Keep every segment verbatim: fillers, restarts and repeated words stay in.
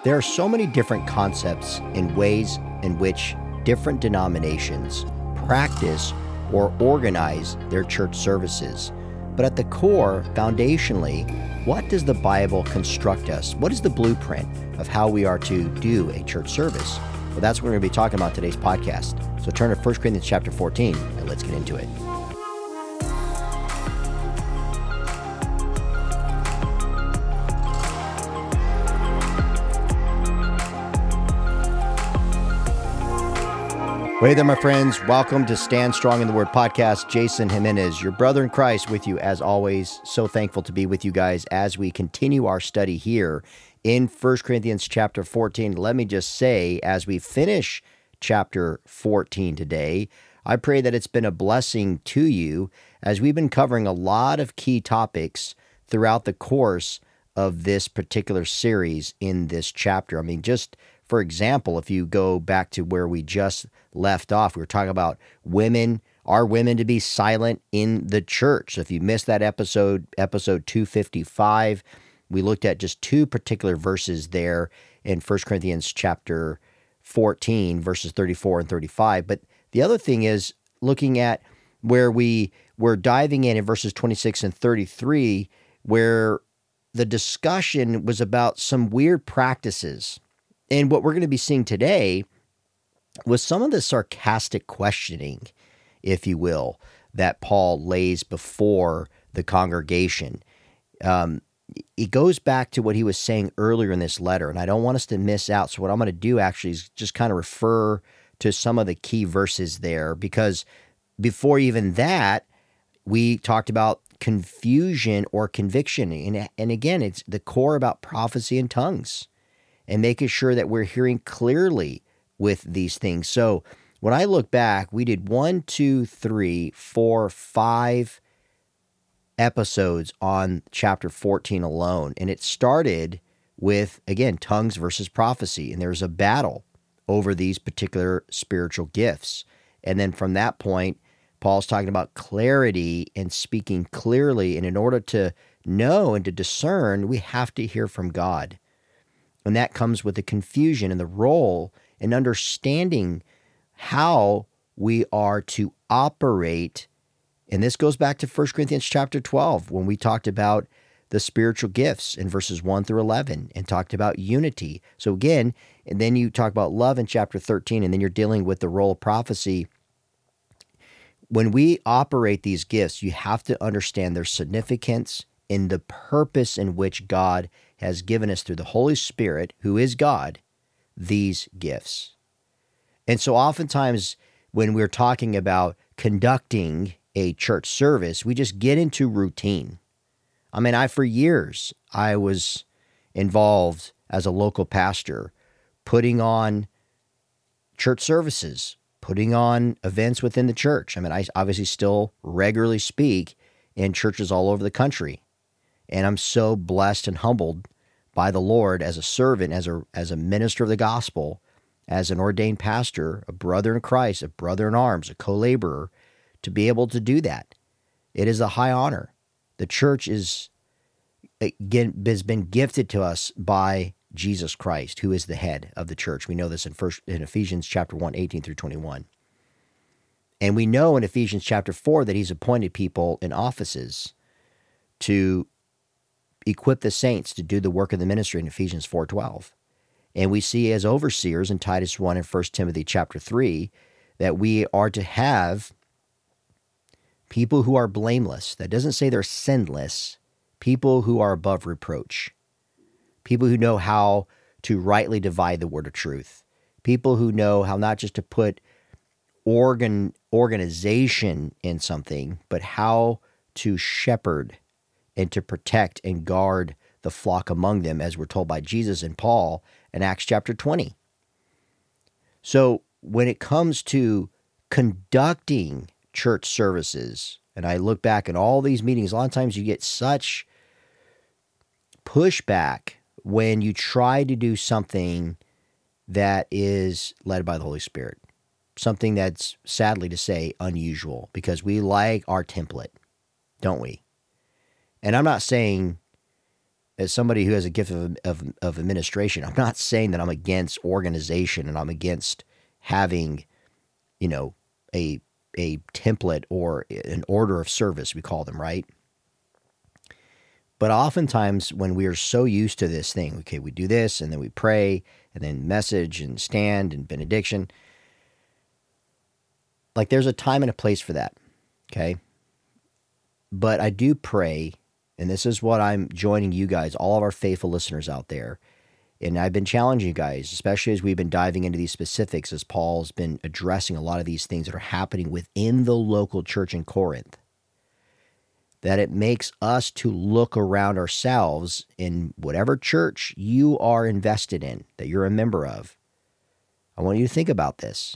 There are so many different concepts and ways in which different denominations practice or organize their church services. But at the core, foundationally, what does the Bible construct us? What is the blueprint of how we are to do a church service? Well, that's what we're going to be talking about today's podcast. So turn to First Corinthians chapter fourteen, and let's get into it. Hey there, my friends. Welcome to Stand Strong in the Word podcast. Jason Jimenez, your brother in Christ, with you as always. So thankful to be with you guys as we continue our study here in First Corinthians chapter fourteen. Let me just say, as we finish chapter fourteen today, I pray that it's been a blessing to you as we've been covering a lot of key topics throughout the course of this particular series in this chapter. I mean, just for example, if you go back to where we just left off, we were talking about women, are women to be silent in the church? So if you missed that episode, episode two fifty-five, we looked at just two particular verses there in First Corinthians chapter fourteen, verses thirty-four and thirty-five. But the other thing is looking at where we were diving in in verses twenty-six and thirty-three, where the discussion was about some weird practices. And what we're going to be seeing today was some of the sarcastic questioning, if you will, that Paul lays before the congregation. Um, it goes back to what he was saying earlier in this letter, and I don't want us to miss out. So what I'm going to do actually is just kind of refer to some of the key verses there, because before even that, we talked about confusion or conviction. And, and again, it's the core about prophecy and tongues, and making sure that we're hearing clearly with these things. So when I look back, we did one, two, three, four, five episodes on chapter fourteen alone. And it started with, again, tongues versus prophecy. And there's a battle over these particular spiritual gifts. And then from that point, Paul's talking about clarity and speaking clearly. And in order to know and to discern, we have to hear from God. And that comes with the confusion and the role and understanding how we are to operate. And this goes back to First Corinthians chapter twelve, when we talked about the spiritual gifts in verses one through eleven and talked about unity. So again, and then you talk about love in chapter thirteen, and then you're dealing with the role of prophecy. When we operate these gifts, you have to understand their significance in the purpose in which God has given us through the Holy Spirit, who is God, these gifts. And so oftentimes when we're talking about conducting a church service, we just get into routine. I mean, I, for years, I was involved as a local pastor, putting on church services, putting on events within the church. I mean, I obviously still regularly speak in churches all over the country. And I'm so blessed and humbled by the Lord as a servant, as a as a minister of the gospel, as an ordained pastor, a brother in Christ, a brother in arms, a co-laborer, to be able to do that. It is a high honor. The church is again has been gifted to us by Jesus Christ, who is the head of the church. We know this in first in Ephesians chapter one, eighteen through twenty-one. And we know in Ephesians chapter four that he's appointed people in offices to equip the saints to do the work of the ministry in Ephesians four twelve. And we see as overseers in Titus one and First Timothy chapter three that we are to have people who are blameless. That doesn't say they're sinless. People who are above reproach. People who know how to rightly divide the word of truth. People who know how not just to put organ organization in something, but how to shepherd and to protect and guard the flock among them, as we're told by Jesus and Paul in Acts chapter twenty. So when it comes to conducting church services, and I look back at all these meetings, a lot of times you get such pushback when you try to do something that is led by the Holy Spirit. Something that's, sadly to say, unusual, because we like our template, don't we? And I'm not saying as somebody who has a gift of, of, of administration, I'm not saying that I'm against organization and I'm against having, you know, a a template or an order of service, we call them, right? But oftentimes when we are so used to this thing, okay, we do this and then we pray and then message and stand and benediction. Like there's a time and a place for that, okay? But I do pray, and this is what I'm joining you guys, all of our faithful listeners out there, and I've been challenging you guys, especially as we've been diving into these specifics, as Paul's been addressing a lot of these things that are happening within the local church in Corinth, that it makes us to look around ourselves in whatever church you are invested in, that you're a member of. I want you to think about this.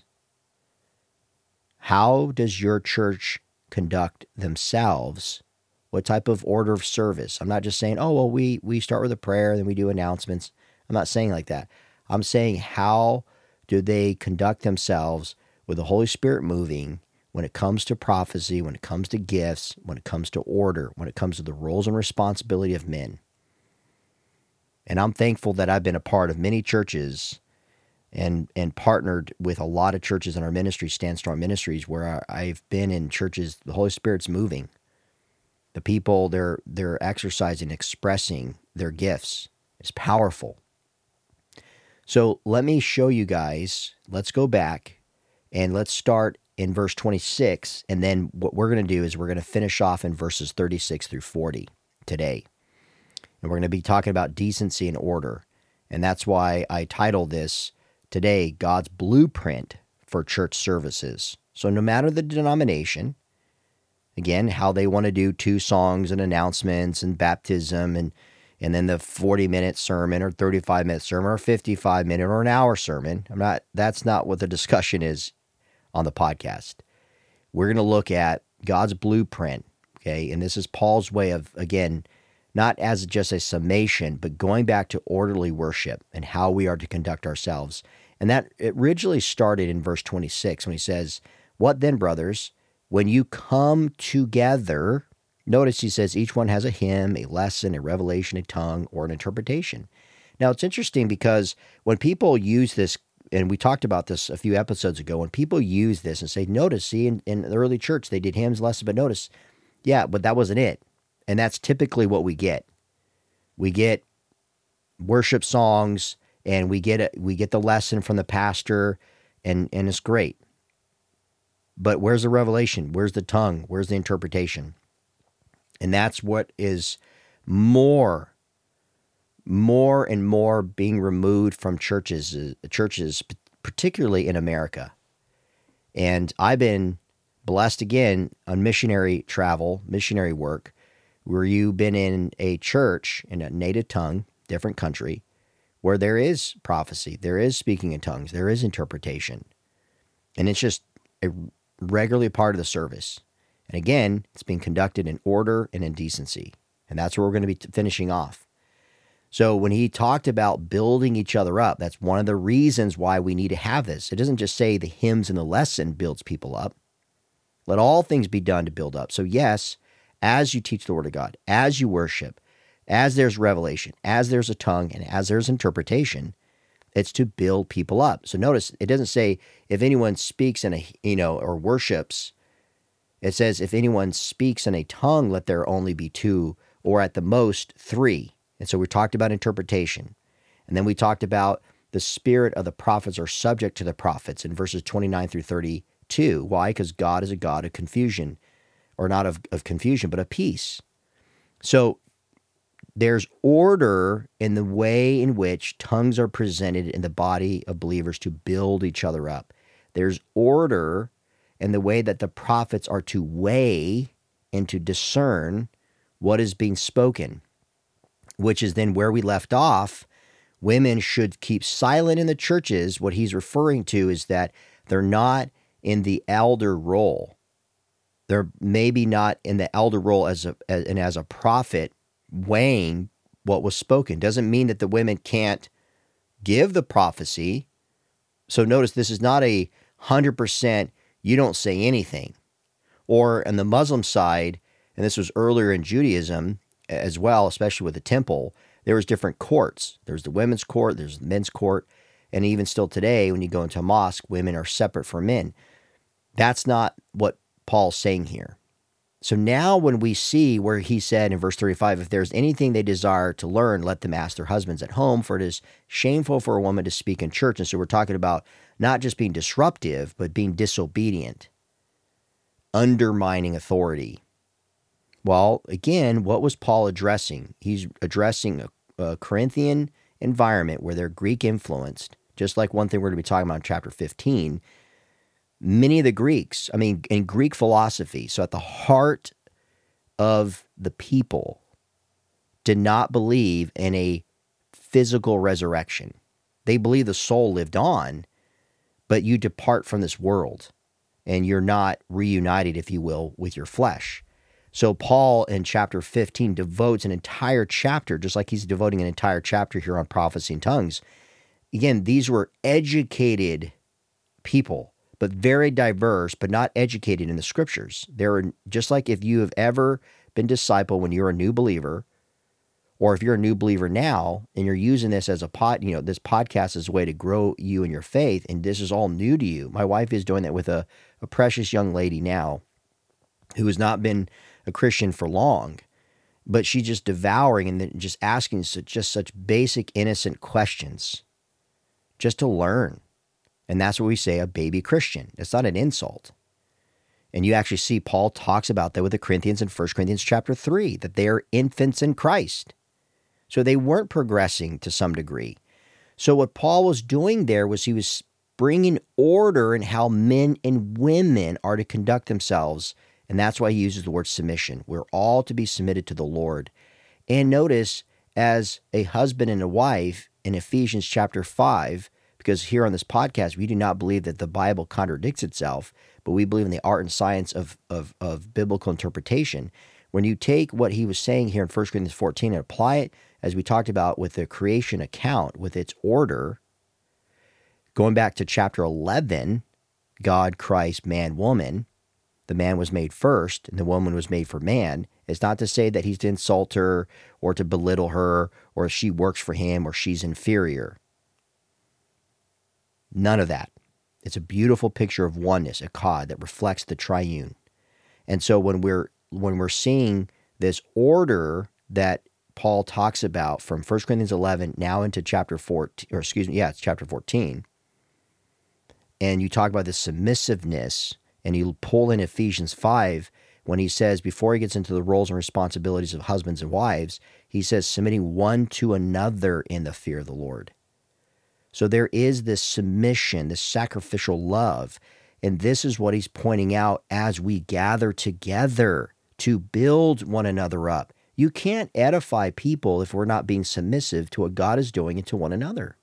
How does your church conduct themselves? What type of order of service? I'm not just saying, oh, well, we, we start with a prayer, then we do announcements. I'm not saying like that. I'm saying, how do they conduct themselves with the Holy Spirit moving when it comes to prophecy, when it comes to gifts, when it comes to order, when it comes to the roles and responsibility of men? And I'm thankful that I've been a part of many churches and and partnered with a lot of churches in our ministry, Stand Strong Ministries, where I, I've been in churches, the Holy Spirit's moving. The people, they're they're exercising, expressing their gifts. It's powerful. So let me show you guys, let's go back and let's start in verse twenty-six. And then what we're going to do is we're going to finish off in verses thirty-six through forty today. And we're going to be talking about decency and order. And that's why I titled this today, God's Blueprint for Church Services. So no matter the denomination, again, how they want to do two songs and announcements and baptism and and then the forty-minute sermon or thirty-five-minute sermon or fifty-five-minute or an hour sermon. I'm not. That's not what the discussion is on the podcast. We're going to look at God's blueprint, okay? And this is Paul's way of, again, not as just a summation, but going back to orderly worship and how we are to conduct ourselves. And that it originally started in verse twenty-six when he says, "What then, brothers, when you come together," notice he says each one has a hymn, a lesson, a revelation, a tongue, or an interpretation. Now, it's interesting because when people use this, and we talked about this a few episodes ago, when people use this and say, notice, see, in, in the early church, they did hymns, lessons, but notice, yeah, but that wasn't it. And that's typically what we get. We get worship songs, and we get a, we get the lesson from the pastor, and, and it's great. But where's the revelation? Where's the tongue? Where's the interpretation? And that's what is more, more and more being removed from churches, churches, particularly in America. And I've been blessed again on missionary travel, missionary work, where you've been in a church in a native tongue, different country, where there is prophecy, there is speaking in tongues, there is interpretation. And it's just a regularly part of the service. And again, it's being conducted in order and in decency. And that's where we're going to be t- finishing off. So when he talked about building each other up, that's one of the reasons why we need to have this. It doesn't just say the hymns and the lesson builds people up. Let all things be done to build up. So yes, as you teach the word of God, as you worship, as there's revelation, as there's a tongue, and as there's interpretation, it's to build people up. So notice, it doesn't say if anyone speaks in a, you know, or worships. It says if anyone speaks in a tongue, let there only be two, or at the most three. And so we talked about interpretation. And then we talked about the spirit of the prophets are subject to the prophets in verses twenty-nine through thirty-two. Why? Because God is a God of confusion, or not of, of confusion, but of peace. So there's order in the way in which tongues are presented in the body of believers to build each other up. There's order in the way that the prophets are to weigh and to discern what is being spoken, which is then where we left off. Women should keep silent in the churches. What he's referring to is that they're not in the elder role. They're maybe not in the elder role as a as, and as a prophet weighing what was spoken. Doesn't mean that the women can't give the prophecy. So notice this is not a hundred percent you don't say anything. Or on the Muslim side, and this was earlier in Judaism as well, especially with the temple, There was different courts. There's the women's court, there's the men's court, and even still today, when you go into a mosque, women are separate from men. That's not what Paul's saying here. So now when we see where he said in verse thirty-five, if there's anything they desire to learn, let them ask their husbands at home, for it is shameful for a woman to speak in church. And so we're talking about not just being disruptive, but being disobedient, undermining authority. Well, again, what was Paul addressing? He's addressing a, a Corinthian environment where they're Greek influenced, just like one thing we're going to be talking about in chapter fifteen. Many of the Greeks, I mean, in Greek philosophy, so at the heart of the people, did not believe in a physical resurrection. They believed the soul lived on, but you depart from this world and you're not reunited, if you will, with your flesh. So Paul in chapter fifteen devotes an entire chapter, just like he's devoting an entire chapter here on prophecy and tongues. Again, these were educated people, but very diverse, but not educated in the scriptures. They're just like if you have ever been discipled when you're a new believer, or if you're a new believer now and you're using this as a pod, you know, this podcast as a way to grow you in your faith, and this is all new to you. My wife is doing that with a, a precious young lady now who has not been a Christian for long, but she's just devouring and then just asking such, just such basic, innocent questions just to learn. And that's what we say, a baby Christian. It's not an insult. And you actually see Paul talks about that with the Corinthians in First Corinthians chapter three, that they are infants in Christ. So they weren't progressing to some degree. So what Paul was doing there was he was bringing order in how men and women are to conduct themselves. And that's why he uses the word submission. We're all to be submitted to the Lord. And notice, as a husband and a wife in Ephesians chapter five, because here on this podcast, we do not believe that the Bible contradicts itself, but we believe in the art and science of, of, of biblical interpretation. When you take what he was saying here in First Corinthians fourteen and apply it, as we talked about with the creation account, with its order, going back to chapter eleven, God, Christ, man, woman, the man was made first and the woman was made for man. It's not to say that he's to insult her or to belittle her or she works for him or she's inferior. None of that. It's a beautiful picture of oneness, echad, that reflects the triune. And so when we're when we're seeing this order that Paul talks about from First Corinthians eleven now into chapter fourteen, or excuse me, yeah, it's chapter fourteen, and you talk about the submissiveness, and you pull in Ephesians five when he says, before he gets into the roles and responsibilities of husbands and wives, he says, submitting one to another in the fear of the Lord. So there is this submission, this sacrificial love, and this is what he's pointing out as we gather together to build one another up. You can't edify people if we're not being submissive to what God is doing and to one another.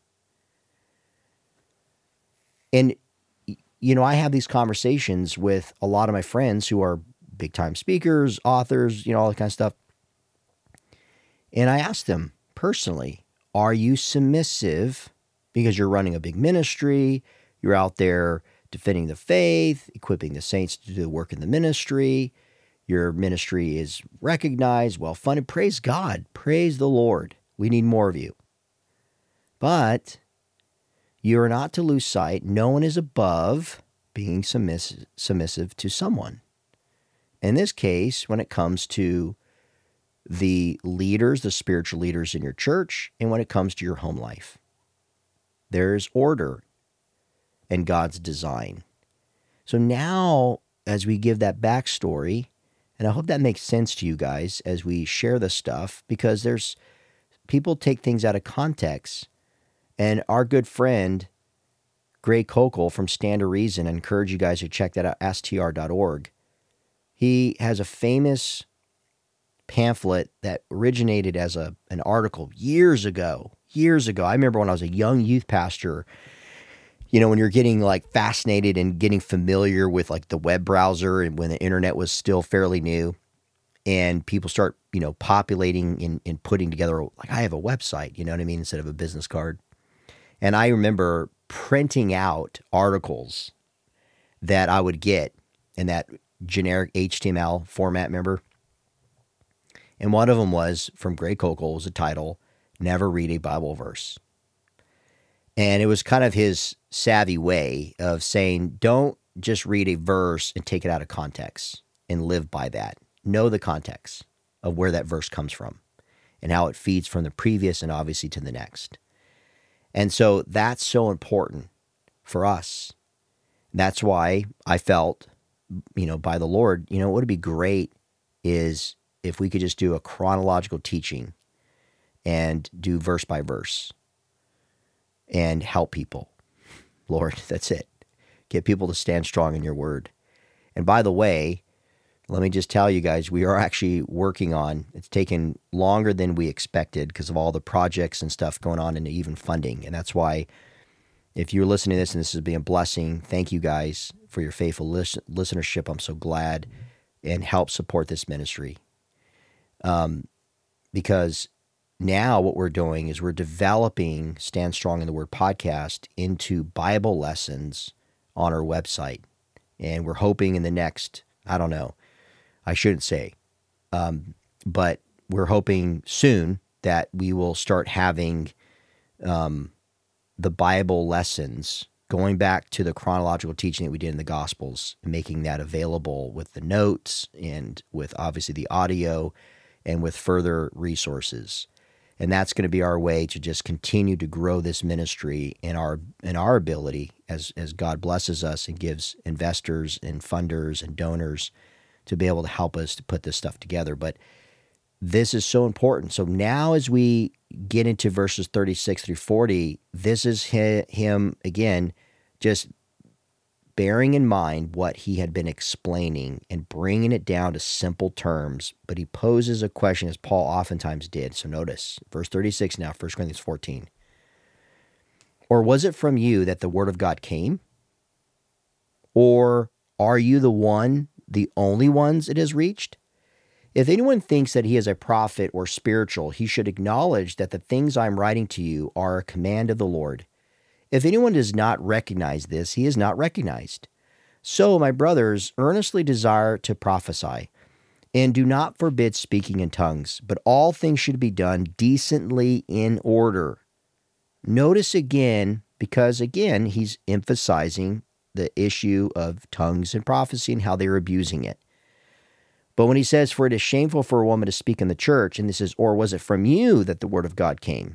And, you know, I have these conversations with a lot of my friends who are big-time speakers, authors, you know, all that kind of stuff. And I ask them personally, are you submissive? Because you're running a big ministry, you're out there defending the faith, equipping the saints to do the work in the ministry. Your ministry is recognized, well-funded. Praise God. Praise the Lord. We need more of you. But you are not to lose sight. No one is above being submissive, submissive to someone. In this case, when it comes to the leaders, the spiritual leaders in your church, and when it comes to your home life. There's order in God's design. So now, as we give that backstory, and I hope that makes sense to you guys as we share this stuff, because there's people take things out of context. And our good friend, Greg Koukl from Stand to Reason, I encourage you guys to check that out, S T R dot org. He has a famous pamphlet that originated as a an article years ago. Years ago, I remember when I was a young youth pastor, you know, when you're getting like fascinated and getting familiar with like the web browser and when the internet was still fairly new and people start, you know, populating and, and putting together, like I have a website, you know what I mean, instead of a business card. And I remember printing out articles that I would get in that generic H T M L format, remember? And one of them was from Greg Koukl, was a title, never read a Bible verse. And it was kind of his savvy way of saying, don't just read a verse and take it out of context and live by that. Know the context of where that verse comes from and how it feeds from the previous and obviously to the next. And so that's so important for us. That's why I felt, you know, by the Lord, you know, what would be great is if we could just do a chronological teaching and do verse by verse and help people. Lord, that's it. Get people to stand strong in your word. And by the way, let me just tell you guys, we are actually working on, it's taken longer than we expected because of all the projects and stuff going on and even funding. And that's why if you're listening to this and this has been a blessing, thank you guys for your faithful listen, listenership. I'm so glad, and help support this ministry. Um, because now what we're doing is we're developing Stand Strong in the Word podcast into Bible lessons on our website. And we're hoping in the next, I don't know, I shouldn't say, um, but we're hoping soon that we will start having um, the Bible lessons going back to the chronological teaching that we did in the Gospels, making that available with the notes and with obviously the audio and with further resources. And that's going to be our way to just continue to grow this ministry in our in our ability as, as God blesses us and gives investors and funders and donors to be able to help us to put this stuff together. But this is so important. So now as we get into verses thirty-six through forty, this is him, again, just bearing in mind what he had been explaining and bringing it down to simple terms. But he poses a question, as Paul oftentimes did. So notice, verse thirty-six now, First Corinthians fourteen. Or was it from you that the word of God came? Or are you the one, the only ones it has reached? If anyone thinks that he is a prophet or spiritual, he should acknowledge that the things I am writing to you are a command of the Lord. If anyone does not recognize this, he is not recognized. So, my brothers, earnestly desire to prophesy, and do not forbid speaking in tongues, but all things should be done decently in order. Notice again, because again, he's emphasizing the issue of tongues and prophecy and how they're abusing it. But when he says, for it is shameful for a woman to speak in the church, and this is, or was it from you that the word of God came?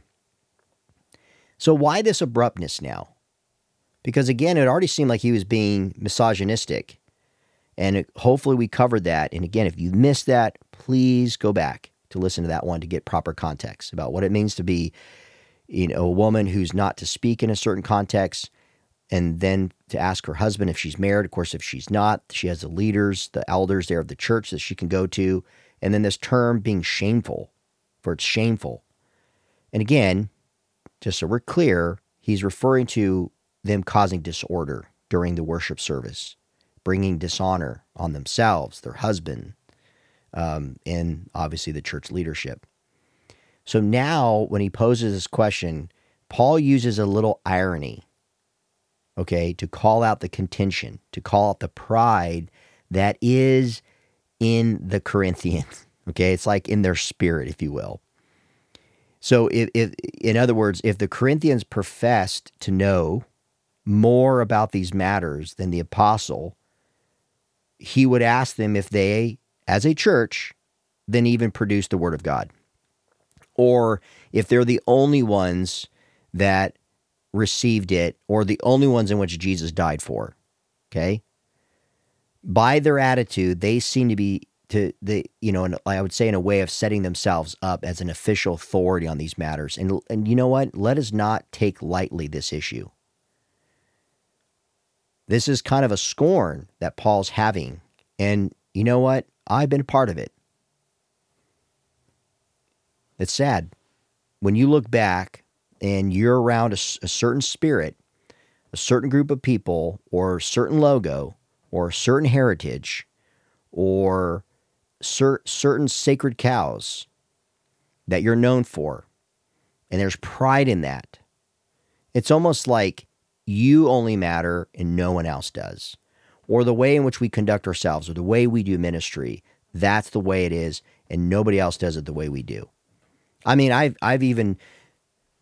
So why this abruptness now? Because again, it already seemed like he was being misogynistic. And it, hopefully we covered that. And again, if you missed that, please go back to listen to that one to get proper context about what it means to be, you know, a woman who's not to speak in a certain context, and then to ask her husband if she's married. Of course, if she's not, she has the leaders, the elders there of the church that she can go to. And then this term being shameful, for it's shameful. And again, just so we're clear, he's referring to them causing disorder during the worship service, bringing dishonor on themselves, their husband, um, and obviously the church leadership. So now when he poses this question, Paul uses a little irony, okay, to call out the contention, to call out the pride that is in the Corinthians, okay? It's like in their spirit, if you will. So if, if, in other words, if the Corinthians professed to know more about these matters than the apostle, he would ask them if they, as a church, then even produce the word of God. Or if they're the only ones that received it, or the only ones in which Jesus died for, okay? By their attitude, they seem to be, to the you know, I would say in a way of setting themselves up as an official authority on these matters. And, and you know what? Let us not take lightly this issue. This is kind of a scorn that Paul's having. And you know what? I've been a part of it. It's sad. When you look back and you're around a, a certain spirit, a certain group of people, or a certain logo, or a certain heritage, or cer- certain sacred cows that you're known for, and there's pride in that, it's almost like you only matter and no one else does. Or the way in which we conduct ourselves, or the way we do ministry, that's the way it is, and nobody else does it the way we do. I mean, I've I've even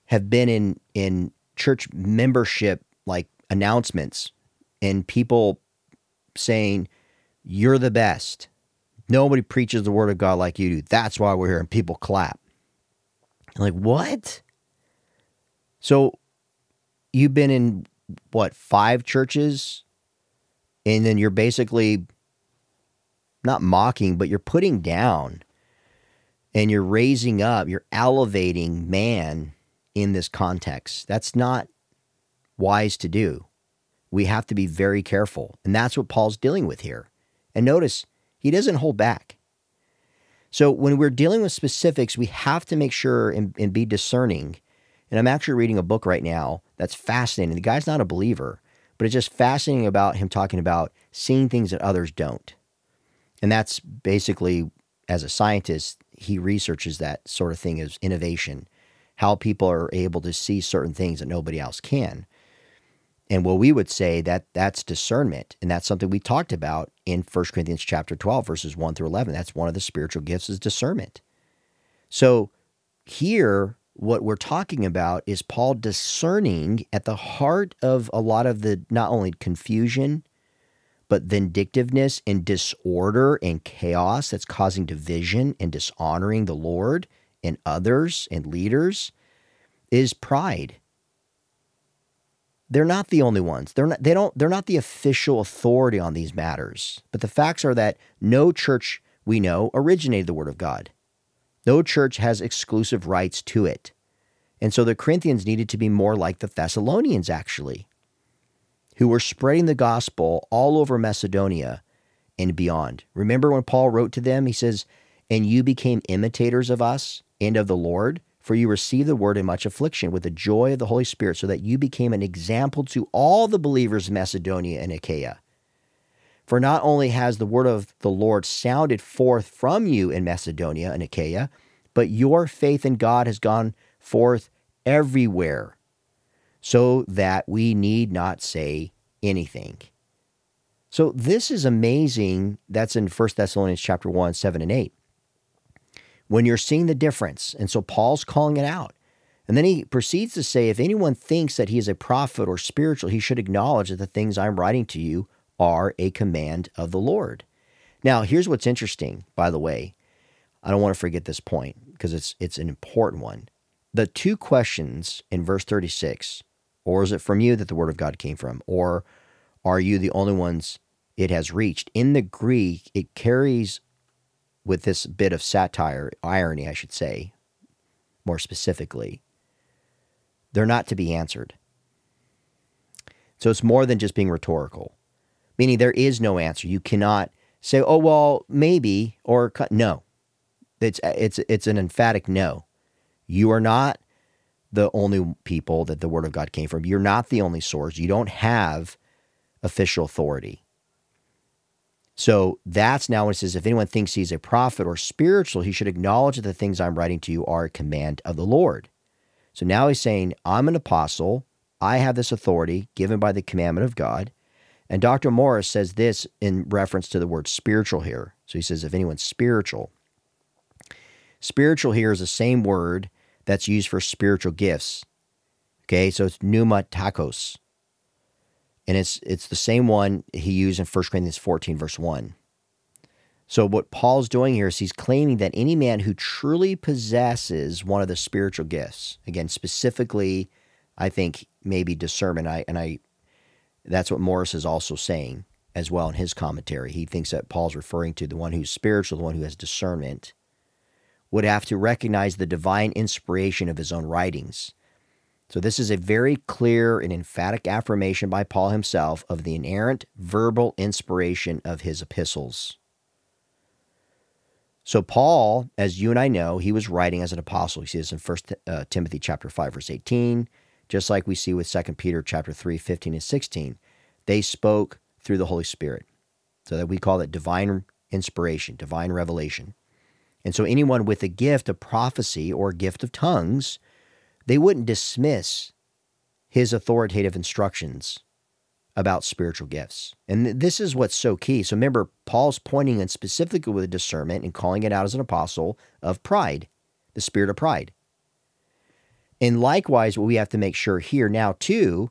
have been in, in church membership, like announcements, and people saying, you're the best. Nobody preaches the word of God like you do. That's why we're here. And people clap. I'm like, what? So you've been in, what, five churches? And then you're basically not mocking, but you're putting down and you're raising up, you're elevating man in this context. That's not wise to do. We have to be very careful. And that's what Paul's dealing with here. And notice, he doesn't hold back. So when we're dealing with specifics, we have to make sure and, and be discerning. And I'm actually reading a book right now that's fascinating. The guy's not a believer, but it's just fascinating about him talking about seeing things that others don't. And that's basically, as a scientist, he researches that sort of thing as innovation, how people are able to see certain things that nobody else can. And what we would say that that's discernment. And that's something we talked about in First Corinthians chapter twelve, verses one through eleven. That's one of the spiritual gifts is discernment. So here, what we're talking about is Paul discerning at the heart of a lot of the, not only confusion, but vindictiveness and disorder and chaos that's causing division and dishonoring the Lord and others and leaders is pride. They're not the only ones. They're not, they don't, they're not the official authority on these matters. But the facts are that no church we know originated the Word of God. No church has exclusive rights to it. And so the Corinthians needed to be more like the Thessalonians, actually, who were spreading the gospel all over Macedonia and beyond. Remember when Paul wrote to them, he says, and you became imitators of us and of the Lord, for you received the word in much affliction with the joy of the Holy Spirit, so that you became an example to all the believers in Macedonia and Achaia. For not only has the word of the Lord sounded forth from you in Macedonia and Achaia, but your faith in God has gone forth everywhere, so that we need not say anything. So this is amazing. That's in First Thessalonians chapter one, seven and eight. When you're seeing the difference. And so Paul's calling it out. And then he proceeds to say, if anyone thinks that he is a prophet or spiritual, he should acknowledge that the things I'm writing to you are a command of the Lord. Now, here's what's interesting, by the way. I don't want to forget this point because it's it's an important one. The two questions in verse thirty-six, or is it from you that the word of God came from? Or are you the only ones it has reached? In the Greek, it carries with this bit of satire, irony, I should say, more specifically. They're not to be answered. So it's more than just being rhetorical, meaning there is no answer. You cannot say, oh, well, maybe, or no. It's, it's, it's an emphatic no. You are not the only people that the word of God came from. You're not the only source. You don't have official authority. So that's now when it says, if anyone thinks he's a prophet or spiritual, he should acknowledge that the things I'm writing to you are a command of the Lord. So now he's saying, I'm an apostle. I have this authority given by the commandment of God. And Doctor Morris says this in reference to the word spiritual here. So he says, if anyone's spiritual. Spiritual here is the same word that's used for spiritual gifts. Okay, so it's pneumatakos. And it's it's the same one he used in First Corinthians fourteen, verse one. So what Paul's doing here is he's claiming that any man who truly possesses one of the spiritual gifts, again, specifically, I think maybe discernment, I, and I that's what Morris is also saying as well in his commentary. He thinks that Paul's referring to the one who's spiritual, the one who has discernment, would have to recognize the divine inspiration of his own writings. So this is a very clear and emphatic affirmation by Paul himself of the inerrant verbal inspiration of his epistles. So Paul, as you and I know, he was writing as an apostle. You see this in First uh, Timothy chapter five, verse eighteen, just like we see with Second Peter chapter three, fifteen and sixteen. They spoke through the Holy Spirit. So that we call it divine inspiration, divine revelation. And so anyone with a gift of prophecy or gift of tongues, they wouldn't dismiss his authoritative instructions about spiritual gifts. And th- this is what's so key. So remember, Paul's pointing in specifically with discernment and calling it out as an apostle of pride, the spirit of pride. And likewise, what we have to make sure here now too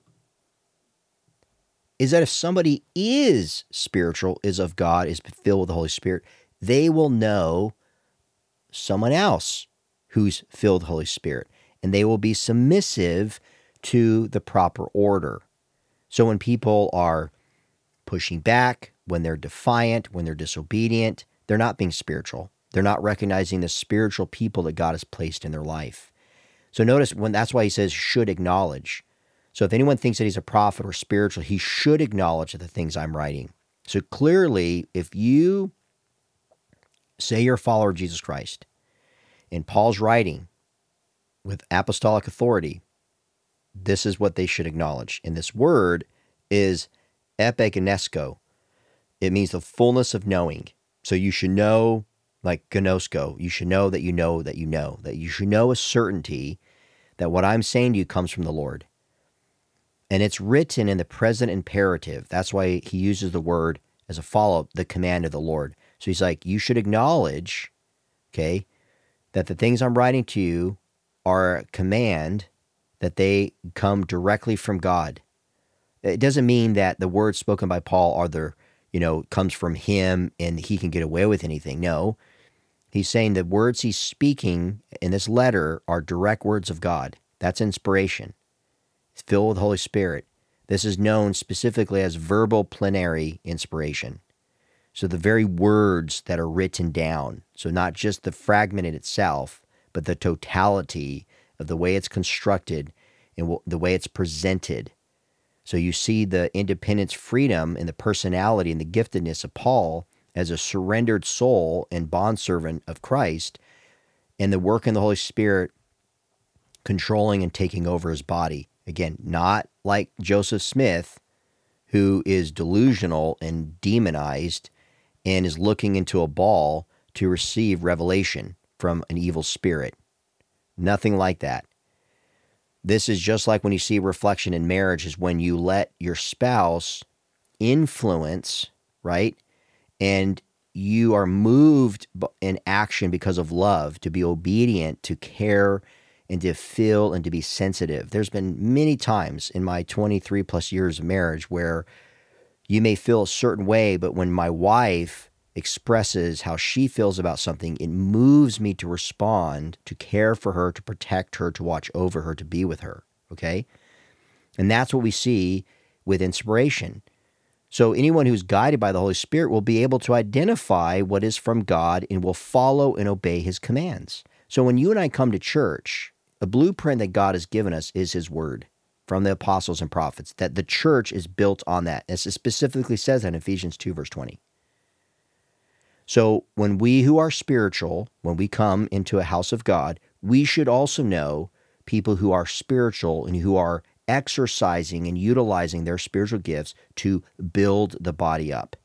is that if somebody is spiritual, is of God, is filled with the Holy Spirit, they will know someone else who's filled with the Holy Spirit, and they will be submissive to the proper order. So when people are pushing back, when they're defiant, when they're disobedient, they're not being spiritual. They're not recognizing the spiritual people that God has placed in their life. So notice when that's why he says should acknowledge. So if anyone thinks that he's a prophet or spiritual, he should acknowledge the things I'm writing. So clearly, if you say you're a follower of Jesus Christ, and Paul's writing with apostolic authority, this is what they should acknowledge. And this word is epignosko. It means the fullness of knowing. So you should know, like gnosko, you should know that you know that you know, that you should know a certainty that what I'm saying to you comes from the Lord. And it's written in the present imperative. That's why he uses the word as a follow-up, the command of the Lord. So he's like, you should acknowledge, okay, that the things I'm writing to you are a command, that they come directly from God. It doesn't mean that the words spoken by Paul are the, you know, comes from him and he can get away with anything. No, he's saying the words he's speaking in this letter are direct words of God. That's inspiration. It's filled with the Holy Spirit. This is known specifically as verbal plenary inspiration. So the very words that are written down, so not just the fragment in itself, but the totality of the way it's constructed and the way it's presented. So you see the independence, freedom, and the personality and the giftedness of Paul as a surrendered soul and bondservant of Christ, and the work in the Holy Spirit controlling and taking over his body. Again, not like Joseph Smith, who is delusional and demonized and is looking into a ball to receive revelation from an evil spirit. Nothing like that. This is just like when you see reflection in marriage, is when you let your spouse influence, right? And you are moved in action because of love to be obedient, to care, and to feel and to be sensitive. There's been many times in my twenty-three plus years of marriage where you may feel a certain way, but when my wife expresses how she feels about something, it moves me to respond, to care for her, to protect her, to watch over her, to be with her, okay? And that's what we see with inspiration. So anyone who's guided by the Holy Spirit will be able to identify what is from God and will follow and obey his commands. So when you and I come to church, the blueprint that God has given us is his word from the apostles and prophets, that the church is built on that. It specifically says that in Ephesians two, verse twenty. So when we who are spiritual, when we come into a house of God, we should also know people who are spiritual and who are exercising and utilizing their spiritual gifts to build the body up.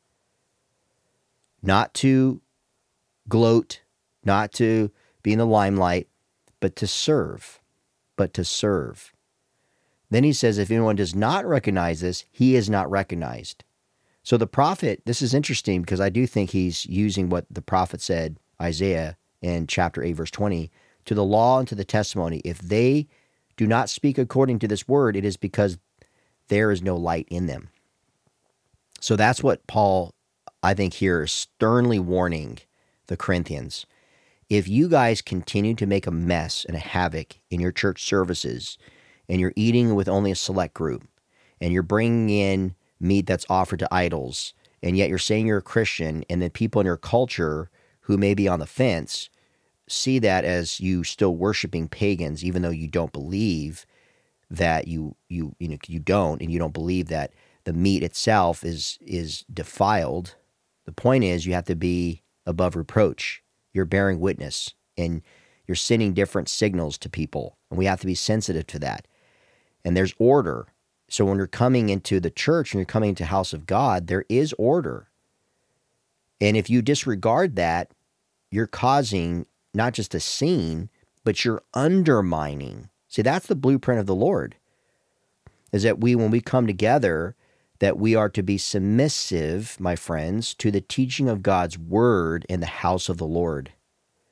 Not to gloat, not to be in the limelight, but to serve, but to serve. Then he says, if anyone does not recognize this, he is not recognized. So the prophet, this is interesting because I do think he's using what the prophet said, Isaiah, in chapter eight, verse twenty, to the law and to the testimony. If they do not speak according to this word, it is because there is no light in them. So that's what Paul, I think here, is sternly warning the Corinthians. If you guys continue to make a mess and a havoc in your church services, and you're eating with only a select group, and you're bringing in meat that's offered to idols, and yet you're saying you're a Christian, and then people in your culture who may be on the fence see that as you still worshiping pagans, even though you don't believe that you you you know you don't, and you don't believe that the meat itself is is defiled. The point is, you have to be above reproach. You're bearing witness, and you're sending different signals to people, and we have to be sensitive to that. And there's order. So when you're coming into the church and you're coming into the house of God, there is order. And if you disregard that, you're causing not just a scene, but you're undermining. See, that's the blueprint of the Lord, is that we, when we come together, that we are to be submissive, my friends, to the teaching of God's word in the house of the Lord.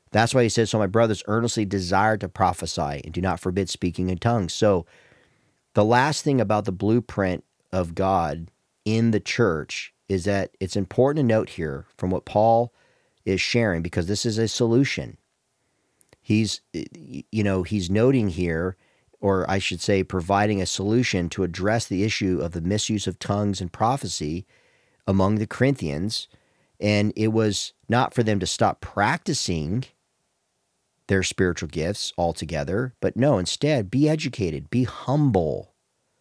That's why he says, so my brothers earnestly desire to prophesy and do not forbid speaking in tongues. So the last thing about the blueprint of God in the church is that it's important to note here from what Paul is sharing, because this is a solution. He's, you know, he's noting here, or I should say, providing a solution to address the issue of the misuse of tongues and prophecy among the Corinthians. And it was not for them to stop practicing their spiritual gifts altogether, but no, instead, be educated, be humble.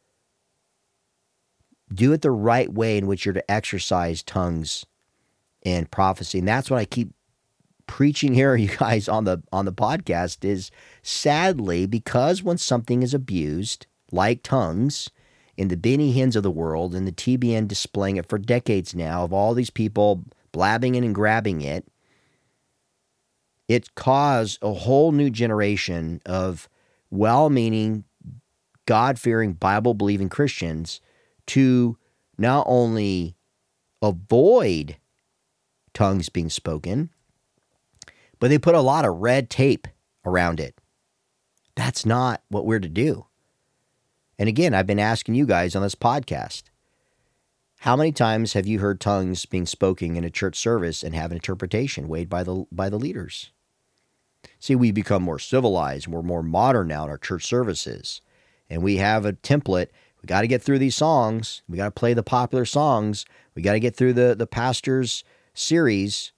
Do it the right way in which you're to exercise tongues and prophecy. And that's what I keep preaching here, you guys, on the on the podcast, is sadly, because when something is abused, like tongues, in the Benny Hinn's of the world, and the T B N displaying it for decades now, of all these people blabbing it and grabbing it, it caused a whole new generation of well-meaning, God-fearing, Bible-believing Christians to not only avoid tongues being spoken, but they put a lot of red tape around it. That's not what we're to do. And again, I've been asking you guys on this podcast, how many times have you heard tongues being spoken in a church service and have an interpretation weighed by the by the leaders? See, we become more civilized. We're more modern now in our church services. And we have a template. We got to get through these songs. We got to play the popular songs. We got to get through the, the pastor's series.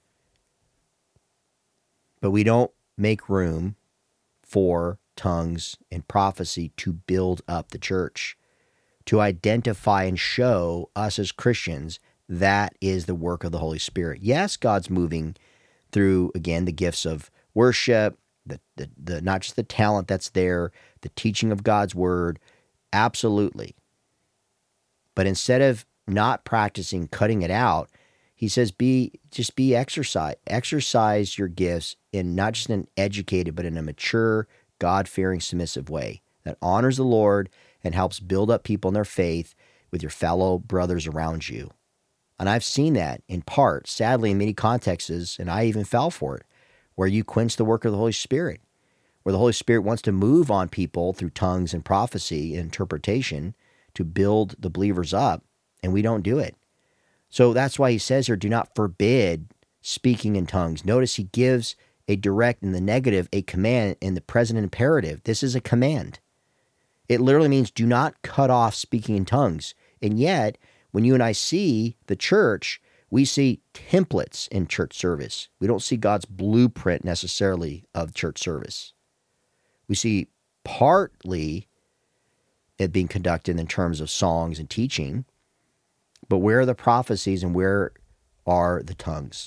But we don't make room for tongues and prophecy to build up the church, to identify and show us as Christians that is the work of the Holy Spirit. Yes, God's moving through, again, the gifts of worship, the, the, the not just the talent that's there, the teaching of God's word, absolutely. But instead of not practicing, cutting it out, he says, be just be exercise. Exercise your gifts in not just an educated, but in a mature, God-fearing, submissive way that honors the Lord and helps build up people in their faith with your fellow brothers around you. And I've seen that in part, sadly, in many contexts, and I even fell for it, where you quench the work of the Holy Spirit, where the Holy Spirit wants to move on people through tongues and prophecy and interpretation to build the believers up, and we don't do it. So that's why he says here, do not forbid speaking in tongues. Notice he gives a direct, in the negative, a command in the present imperative. This is a command. It literally means do not cut off speaking in tongues. And yet, when you and I see the church, we see templates in church service. We don't see God's blueprint necessarily of church service. We see partly it being conducted in terms of songs and teaching, but where are the prophecies and where are the tongues?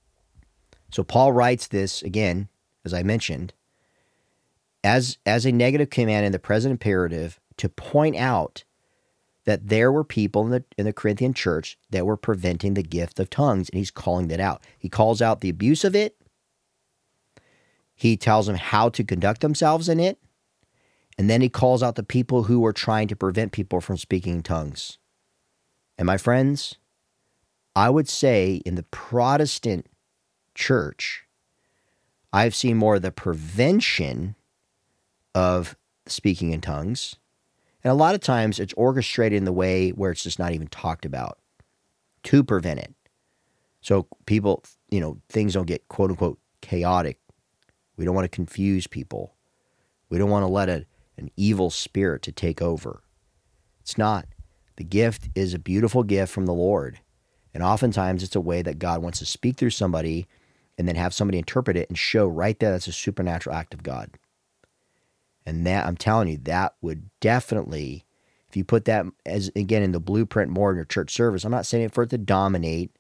So Paul writes this, again, as I mentioned, as, as a negative command in the present imperative to point out that there were people in the, in the Corinthian church that were preventing the gift of tongues, and he's calling that out. He calls out the abuse of it. He tells them how to conduct themselves in it. And then he calls out the people who were trying to prevent people from speaking in tongues. And my friends, I would say in the Protestant church, I've seen more of the prevention of speaking in tongues. And a lot of times it's orchestrated in the way where it's just not even talked about to prevent it. So people, you know, things don't get quote unquote chaotic. We don't want to confuse people. We don't want to let a, an evil spirit to take over. It's not. The gift is a beautiful gift from the Lord. And oftentimes it's a way that God wants to speak through somebody and then have somebody interpret it and show right there that's a supernatural act of God. And that, I'm telling you, that would definitely, if you put that as, again, in the blueprint more in your church service, I'm not saying for it to dominate.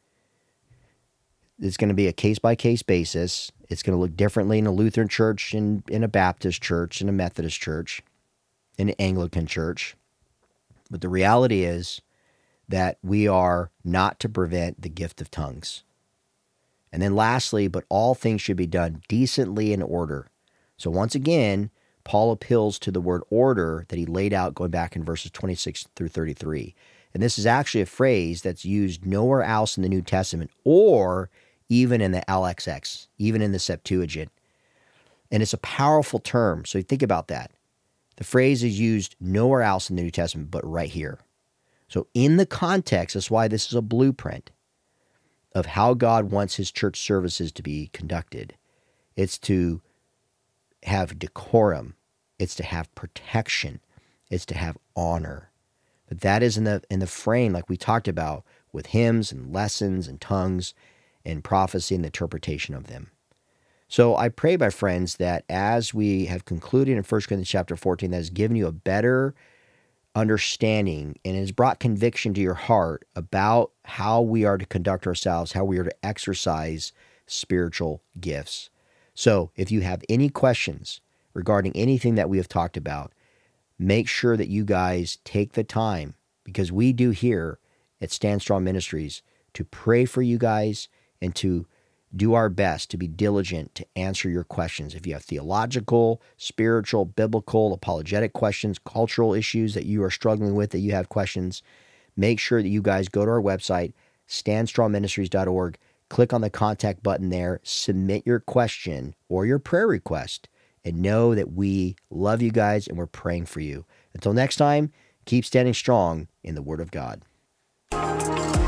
It's going to be a case-by-case basis. It's going to look differently in a Lutheran church, in, in a Baptist church, in a Methodist church, in an Anglican church. But the reality is that we are not to prevent the gift of tongues. And then lastly, but all things should be done decently in order. So once again, Paul appeals to the word order that he laid out going back in verses twenty-six through thirty-three. And this is actually a phrase that's used nowhere else in the New Testament or even in the L X X, even in the Septuagint. And it's a powerful term. So think about that. The phrase is used nowhere else in the New Testament, but right here. So in the context, that's why this is a blueprint of how God wants his church services to be conducted. It's to have decorum. It's to have protection. It's to have honor. But that is in the in the frame, like we talked about, with hymns and lessons and tongues and prophecy and the interpretation of them. So I pray, my friends, that as we have concluded in First Corinthians chapter fourteen, that has given you a better understanding and has brought conviction to your heart about how we are to conduct ourselves, how we are to exercise spiritual gifts. So if you have any questions regarding anything that we have talked about, make sure that you guys take the time, because we do here at Stand Strong Ministries, to pray for you guys and to do our best to be diligent to answer your questions. If you have theological, spiritual, biblical, apologetic questions, cultural issues that you are struggling with, that you have questions, make sure that you guys go to our website, stand strong ministries dot org, click on the contact button there, submit your question or your prayer request, and know that we love you guys and we're praying for you. Until next time, keep standing strong in the Word of God.